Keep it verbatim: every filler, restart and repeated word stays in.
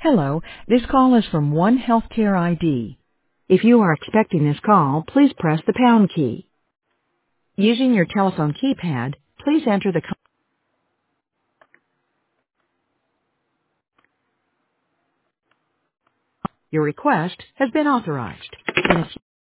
Hello, this call is from One Healthcare I D. If you are expecting this call, please press the pound key. Using your telephone keypad, please enter the co- Your request has been authorized. In a few